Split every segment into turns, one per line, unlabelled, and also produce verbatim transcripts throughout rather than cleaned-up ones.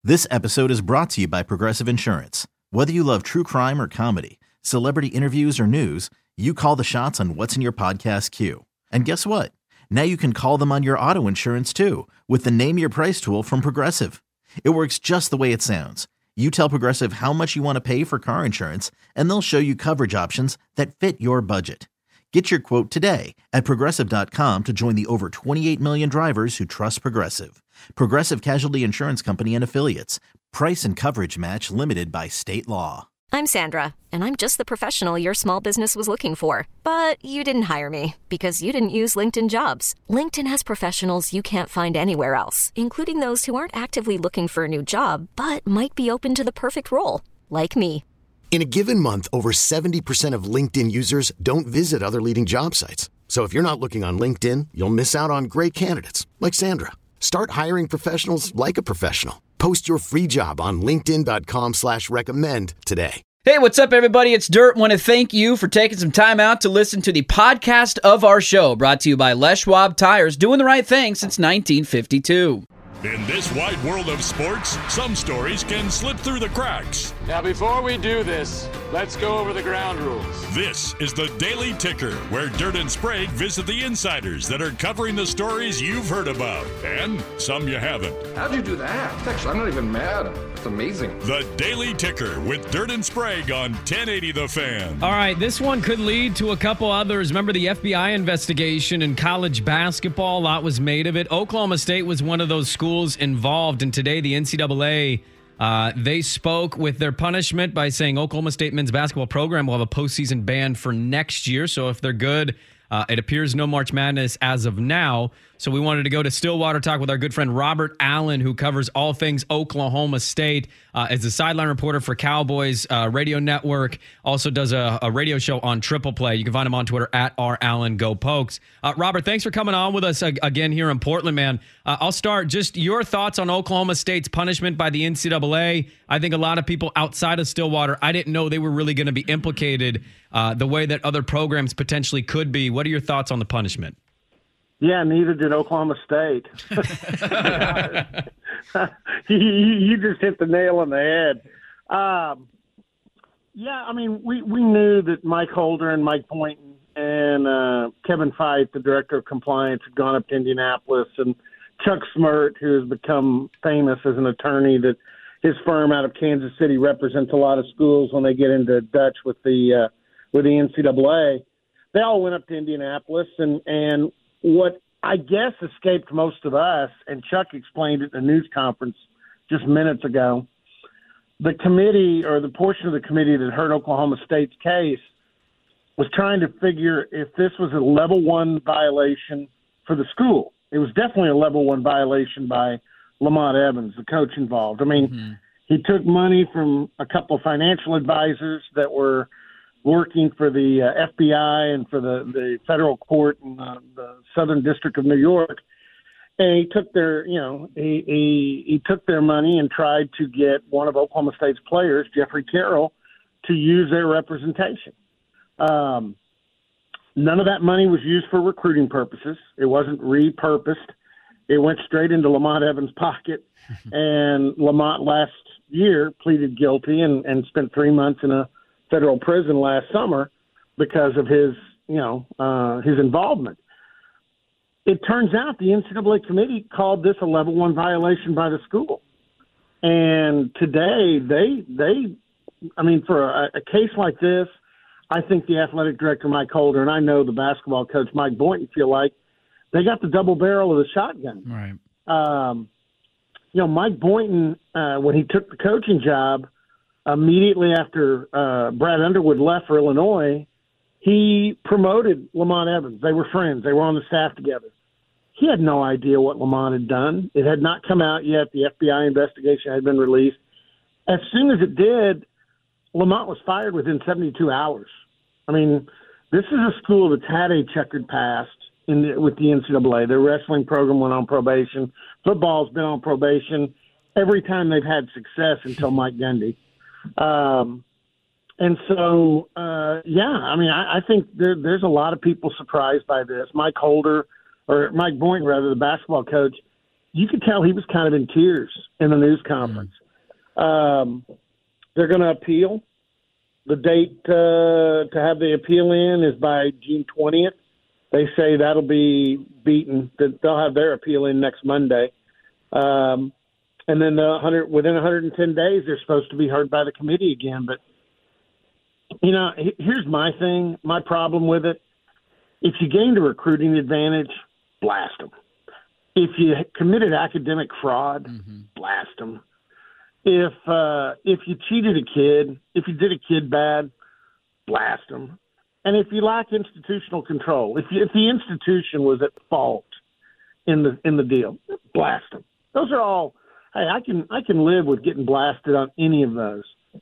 This episode is brought to you by Progressive Insurance. Whether you love true crime or comedy, celebrity interviews or news, you call the shots on what's in your podcast queue. And guess what? Now you can call them on your auto insurance too with the Name Your Price tool from Progressive. It works just the way it sounds. You tell Progressive how much you want to pay for car insurance, and they'll show you coverage options that fit your budget. Get your quote today at Progressive dot com to join the over twenty-eight million drivers who trust Progressive. Progressive Casualty Insurance Company and Affiliates. Price and coverage match limited by state law.
I'm Sandra, and I'm just the professional your small business was looking for. But you didn't hire me because you didn't use LinkedIn Jobs. LinkedIn has professionals you can't find anywhere else, including those who aren't actively looking for a new job, but might be open to the perfect role, like me.
In a given month, over seventy percent of LinkedIn users don't visit other leading job sites. So if you're not looking on LinkedIn, you'll miss out on great candidates like Sandra. Start hiring professionals like a professional. Post your free job on linkedin dot com slash recommend today.
Hey, what's up, everybody? It's Dirt. Want to thank you for taking some time out to listen to the podcast of our show, brought to you by Les Schwab Tires, doing the right thing since nineteen fifty-two.
In this wide world of sports, some stories can slip through the cracks.
Now, before we do this, let's go over the ground rules.
This is the Daily Ticker, where Dirt and Sprague visit the insiders that are covering the stories you've heard about, and some you haven't.
How'd you do that? Actually, I'm not even mad. It's amazing.
The Daily Ticker with Dirt and Sprague on ten eighty The Fan.
All right, this one could lead to a couple others. Remember the F B I investigation in college basketball? A lot was made of it. Oklahoma State was one of those schools involved, and today the N C double A, uh, they spoke with their punishment by saying Oklahoma State men's basketball program will have a postseason ban for next year. So if they're good, uh, it appears no March Madness as of now. So we wanted to go to Stillwater, talk with our good friend Robert Allen, who covers all things Oklahoma State, uh, is a sideline reporter for Cowboys uh, Radio Network, also does a, a radio show on Triple Play. You can find him on Twitter at R Allen Go Pokes. Uh, Robert, thanks for coming on with us ag- again here in Portland, man. Uh, I'll start. Just your thoughts on Oklahoma State's punishment by the N C double A. I think a lot of people outside of Stillwater, I didn't know they were really going to be implicated uh, the way that other programs potentially could be. What are your thoughts on the punishment?
Yeah, neither did Oklahoma State. you, you just hit the nail on the head. Um, yeah, I mean, we, we knew that Mike Holder and Mike Boynton and uh, Kevin Feith, the director of compliance, had gone up to Indianapolis, and Chuck Smirt, who has become famous as an attorney, that his firm out of Kansas City represents a lot of schools when they get into Dutch with the uh, with the N C double A. They all went up to Indianapolis, and and what I guess escaped most of us, and Chuck explained it in a news conference just minutes ago, the committee or the portion of the committee that heard Oklahoma State's case was trying to figure if this was a level one violation for the school. It was definitely a level one violation by Lamont Evans, the coach involved. I mean, mm-hmm. he took money from a couple of financial advisors that were working for the uh, F B I and for the, the federal court in uh, the Southern District of New York. And he took their, you know, he, he, he took their money and tried to get one of Oklahoma State's players, Jeffrey Carroll, to use their representation. Um, none of that money was used for recruiting purposes. It wasn't repurposed. It went straight into Lamont Evans' pocket. And Lamont last year pleaded guilty and, and spent three months in a federal prison last summer because of his, you know, uh, his involvement. It turns out the N C double A committee called this a level one violation by the school. And today they, they, I mean, for a, a case like this, I think the athletic director, Mike Holder, and I know the basketball coach, Mike Boynton, feel like they got the double barrel of the shotgun.
Right.
Um, you know, Mike Boynton, uh, when he took the coaching job, immediately after uh, Brad Underwood left for Illinois, he promoted Lamont Evans. They were friends. They were on the staff together. He had no idea what Lamont had done. It had not come out yet. The F B I investigation had been released. As soon as it did, Lamont was fired within seventy-two hours. I mean, this is a school that's had a checkered past in the, with the N C double A. Their wrestling program went on probation. Football's been on probation every time they've had success until Mike Gundy. Um, and so, uh, yeah, I mean, I, I think there, there's a lot of people surprised by this. Mike Holder, or Mike Boynton, rather, the basketball coach, you could tell he was kind of in tears in the news conference. Um, they're going to appeal. The date uh, to have the appeal in is by June twentieth. They say that'll be beaten. They'll have their appeal in next Monday. Um, and then the one hundred, within one hundred ten days, they're supposed to be heard by the committee again. But, you know, here's my thing, my problem with it. If you gained a recruiting advantage, blast them. If you committed academic fraud, mm-hmm. blast them. If uh, if you cheated a kid, if you did a kid bad, blast them. And if you lack institutional control, if you, if the institution was at fault in the in the deal, blast them. Those are all. Hey, I can I can live with getting blasted on any of those.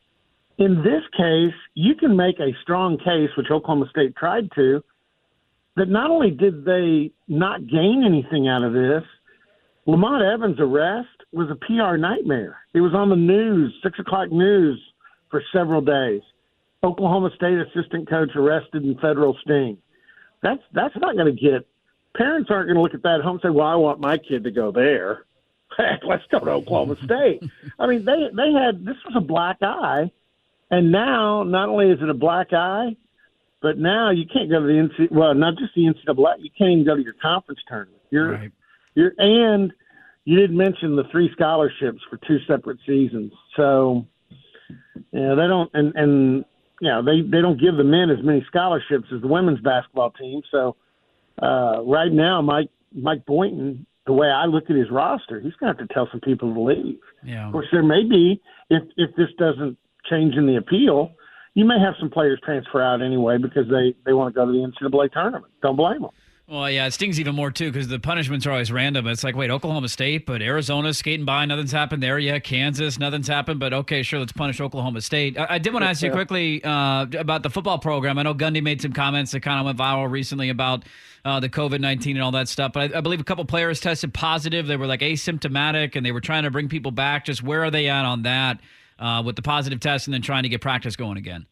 In this case, you can make a strong case, which Oklahoma State tried to, that not only did they not gain anything out of this, Lamont Evans' arrest was a P R nightmare. It was on the news, six o'clock news, for several days. Oklahoma State assistant coach arrested in federal sting. That's that's not going to get – parents aren't going to look at that at home and say, well, I want my kid to go there. Let's go to Oklahoma State. I mean, they, they had – this was a black eye, and now not only is it a black eye, but now you can't go to the N C double A – well, not just the N C double A. You can't even go to your conference tournament. You're,
right.
you're, and you didn't mention the three scholarships for two separate seasons. So, you know, they don't – and and – you know, they, they don't give the men as many scholarships as the women's basketball team. So uh, right now, Mike Mike Boynton, the way I look at his roster, he's going to have to tell some people to leave.
Yeah.
Of course, there may be, if if this doesn't change in the appeal, you may have some players transfer out anyway because they, they want to go to the N C double A tournament. Don't blame them.
Well, yeah, it stings even more, too, because the punishments are always random. It's like, wait, Oklahoma State, but Arizona's skating by, nothing's happened there. Yeah, Kansas, nothing's happened, but okay, sure, let's punish Oklahoma State. I, I did want to ask you quickly uh, about the football program. I know Gundy made some comments that kind of went viral recently about uh, the covid nineteen and all that stuff, but I, I believe a couple players tested positive. They were like asymptomatic, and they were trying to bring people back. Just where are they at on that uh, with the positive test and then trying to get practice going again?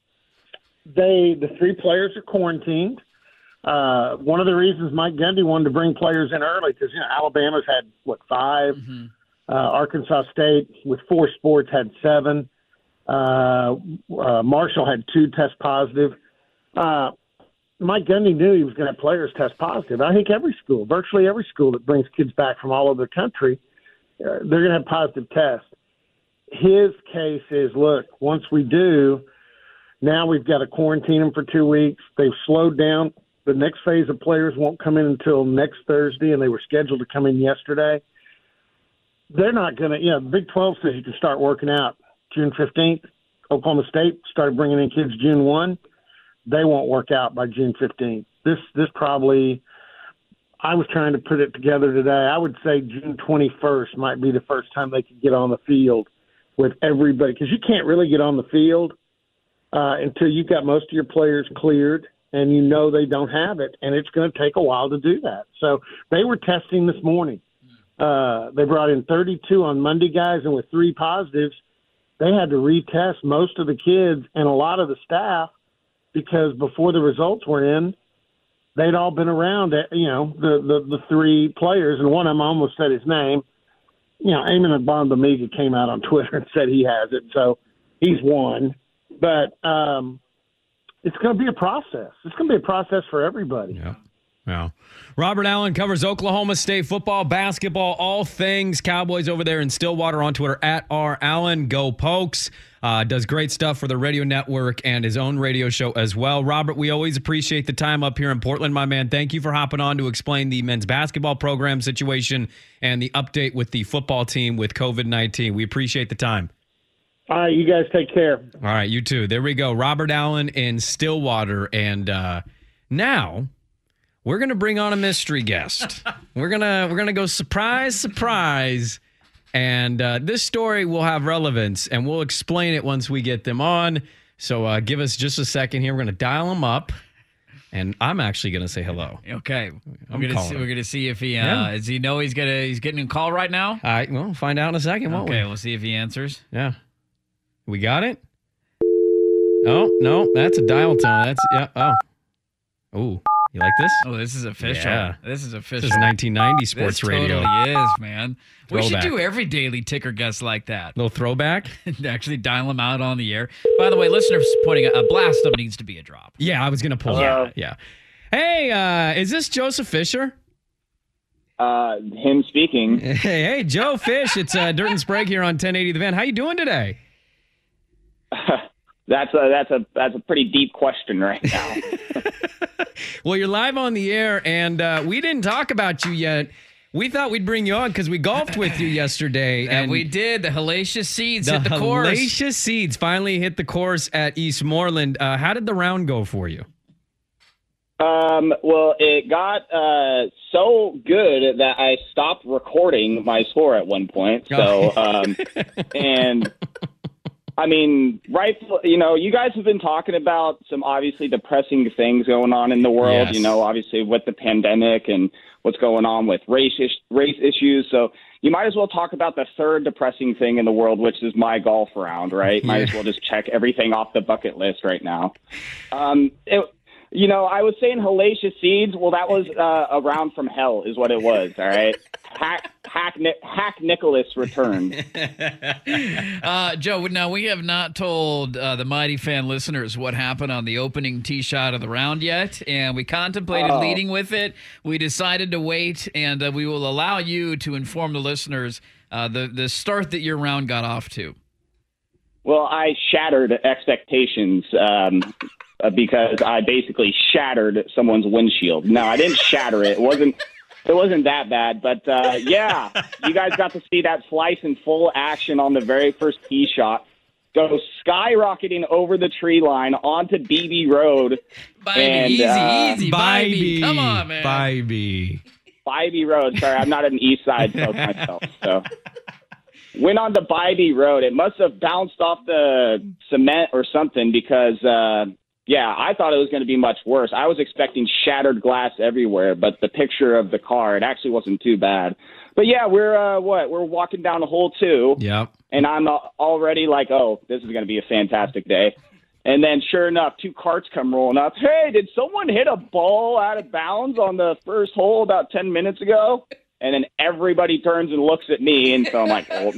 They The three players are quarantined. Uh, one of the reasons Mike Gundy wanted to bring players in early because, you know, Alabama's had, what, five? Mm-hmm. Uh, Arkansas State, with four sports, had seven. Uh, uh, Marshall had two test positive. Uh, Mike Gundy knew he was going to have players test positive. I think every school, virtually every school that brings kids back from all over the country, uh, they're going to have positive tests. His case is, look, once we do, now we've got to quarantine them for two weeks. They've slowed down. The next phase of players won't come in until next Thursday, and they were scheduled to come in yesterday. They're not going to, you know, the Big twelve says you can start working out June fifteenth. Oklahoma State started bringing in kids June first. They won't work out by June fifteenth. This, this probably, I was trying to put it together today. I would say June twenty-first might be the first time they could get on the field with everybody, because you can't really get on the field uh, until you've got most of your players cleared. And you know they don't have it, and it's going to take a while to do that. So they were testing this morning. Uh, they brought in thirty-two on Monday, guys, and with three positives, they had to retest most of the kids and a lot of the staff because before the results were in, they'd all been around, you know, the, the, the three players, and one of them almost said his name. You know, Eamon Bonbamiga came out on Twitter and said he has it, so he's one. But um, – it's going to be a process. It's going to be a process for everybody.
Yeah. Yeah. Robert Allen covers Oklahoma State football, basketball, all things Cowboys over there in Stillwater. On Twitter at R Allen. Go Pokes. Uh, does great stuff for the radio network and his own radio show as well. Robert, we always appreciate the time up here in Portland, my man. Thank you for hopping on to explain the men's basketball program situation and the update with the football team with covid nineteen. We appreciate the time.
All right, you guys take care.
All right, you too. There we go. Robert Allen in Stillwater. And uh, now we're going to bring on a mystery guest. we're going to we're gonna go surprise, surprise. And uh, this story will have relevance, and we'll explain it once we get them on. So uh, give us just a second here. We're going to dial them up. And I'm actually going to say hello.
Okay.
I'm
we're going
him.
We're gonna see if he, uh,
Yeah.
does he know he's gonna he's getting a call right now?
All right, well, we'll find out in a second, won't we?
Okay, we'll see if he answers.
Yeah. We got it? Oh, no, that's a dial tone. That's, yeah, oh. Ooh. You like this?
Oh, this is official.
Yeah.
This is official.
This is nineteen ninety sports
this
radio.
Totally is, man. We should
Throwback.
do every Daily Ticker guest like that.
Little throwback.
Actually dial them out on the air. By the way, listeners pointing out, a blast up needs to be a drop.
Yeah, I was going to pull
Hello?
that. Yeah. Hey, uh, is this Joseph Fisher?
Uh, him speaking.
Hey, hey, Joe Fish. It's uh, Dirt and Sprague here on ten eighty The Van. How you doing today?
That's a that's a that's a pretty deep question right now.
Well, you're live on the air, and uh, we didn't talk about you yet. We thought we'd bring you on because we golfed with you yesterday.
And, and we did. The Hellacious Seeds
the
hit the course.
The Hellacious Seeds finally hit the course at Eastmoreland. Uh, how did the round go for you?
Um, well, it got uh, so good that I stopped recording my score at one point. So, um, and I mean, right, you know, you guys have been talking about some obviously depressing things going on in the world,
Yes.
you know, obviously with the pandemic and what's going on with race, is- race issues. So you might as well talk about the third depressing thing in the world, which is my golf round, right? Might as well just check everything off the bucket list right now. Um, it, You know, I was saying Hellacious Seeds. Well, that was uh, a round from hell is what it was, all right? Hack, Hack, Hack Nicholas returned.
uh, Joe, now we have not told uh, the Mighty Fan listeners what happened on the opening tee shot of the round yet, and we contemplated
Oh.
leading with it. We decided to wait, and uh, we will allow you to inform the listeners uh, the, the start that your round got off to.
Well, I shattered expectations um, uh, because I basically shattered someone's windshield. No, I didn't shatter it. It wasn't. It wasn't that bad, but uh, yeah, you guys got to see that slice in full action on the very first tee shot. Go skyrocketing over the tree line onto B B Road.
Bybee,
and,
easy,
uh,
easy, Bybee. Come on, man.
Bybee.
Bybee Road. Sorry, I'm not an East Side folk myself. So went on to Bybee Road. It must have bounced off the cement or something because, uh, yeah, I thought it was going to be much worse. I was expecting shattered glass everywhere, but the picture of the car, it actually wasn't too bad. But yeah, we're uh, what? We're walking down hole two.
Yep.
And I'm uh, already like, oh, this is going to be a fantastic day. And then sure enough, two carts come rolling up. Hey, did someone hit a ball out of bounds on the first hole about ten minutes ago? And then everybody turns and looks at me. And so I'm like, oh,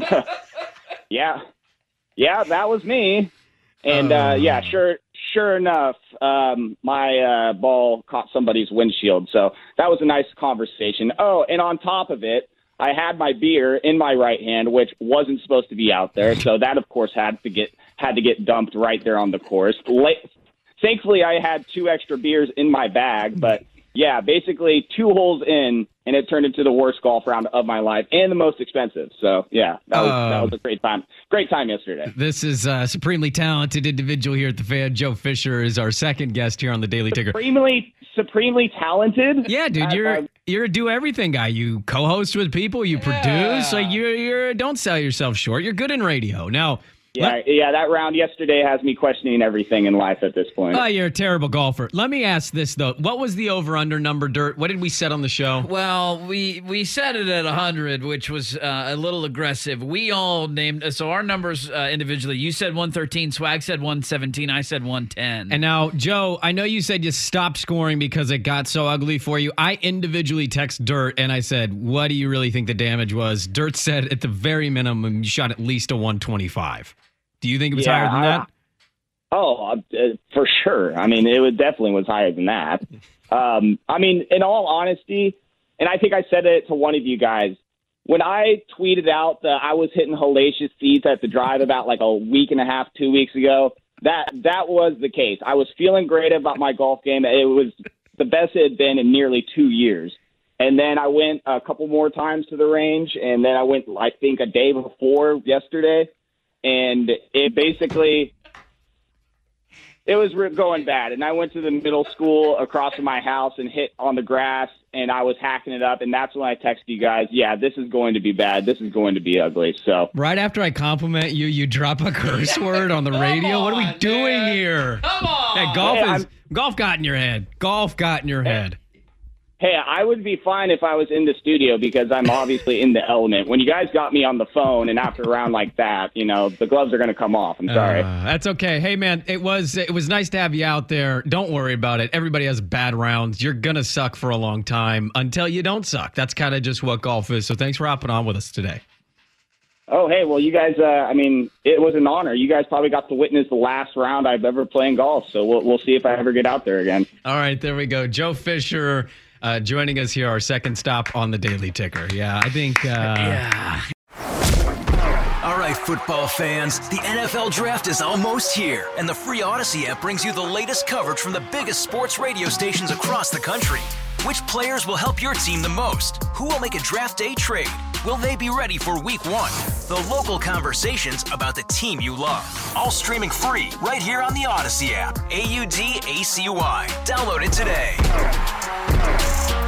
yeah, yeah, that was me. And uh, yeah, sure, sure enough, um, my uh, ball caught somebody's windshield. So that was a nice conversation. Oh, and on top of it, I had my beer in my right hand, which wasn't supposed to be out there. So that, of course, had to get had to get dumped right there on the course. Late, thankfully, I had two extra beers in my bag. But yeah, basically two holes in, and it turned into the worst golf round of my life and the most expensive. So yeah, that was
Um,
that was a great time. Great time yesterday.
This is a supremely talented individual here at the Fan. Joe Fisher is our second guest here on the Daily Ticker.
Supremely, supremely talented.
Yeah, dude,
I-
you're
I-
you're a do everything guy. You co-host with people, you produce. Like you're you're don't sell yourself short. You're good in radio. Now,
Yeah,
let-
yeah, that round yesterday has me questioning everything in life at this point.
oh, you're a terrible golfer. Let me ask this though: what was the over/under number, Dirt? What did we set on the show?
Well, we we set it at one hundred, which was uh, a little aggressive. We all named, so our numbers uh, individually, you said one thirteen, Swag said one seventeen, I said one ten.
And now, Joe, I know you said you stopped scoring because it got so ugly for you. I individually text Dirt and I said, what do you really think the damage was? Dirt said at the very minimum, you shot at least a one twenty-five. Do you think it was
Yeah,
higher than
I-
that?
Oh, uh, for sure. I mean, it was definitely was higher than that. Um, I mean, in all honesty, and I think I said it to one of you guys, when I tweeted out that I was hitting Hellacious Seeds at the drive about like a week and a half, two weeks ago, that that was the case. I was feeling great about my golf game. It was the best it had been in nearly two years. And then I went a couple more times to the range, and then I went, I think, a day before yesterday. And it basically, it was re- going bad. And I went to the middle school across from my house and hit on the grass, and I was hacking it up. And that's when I texted you guys, yeah, this is going to be bad. This is going to be ugly. So
Right after I compliment you, you drop a curse word on the radio. What are we
on,
doing
man.
here?
Come on.
Hey, golf
Hey,
is
I'm-
golf got in your head. Golf got in your head.
Hey, I would be fine if I was in the studio because I'm obviously in the element. When you guys got me on the phone and after a round like that, you know, the gloves are going to come off. I'm sorry.
Uh, that's okay. Hey, man, it was it was nice to have you out there. Don't worry about it. Everybody has bad rounds. You're going to suck for a long time until you don't suck. That's kind of just what golf is. So thanks for hopping on with us today.
Oh, hey, well, you guys, uh, I mean, it was an honor. You guys probably got to witness the last round I've ever played in golf. So we'll, we'll see if I ever get out there again.
All right, there we go. Joe Fisher. Uh, joining us here, our second stop on the Daily Ticker. Yeah, I think. Uh,
yeah. All right, football fans, the N F L Draft is almost here, and the free Odyssey app brings you the latest coverage from the biggest sports radio stations across the country. Which players will help your team the most? Who will make a draft day trade? Will they be ready for week one? The local conversations about the team you love. All streaming free right here on the Odyssey app. A U D A C Y. Download it today.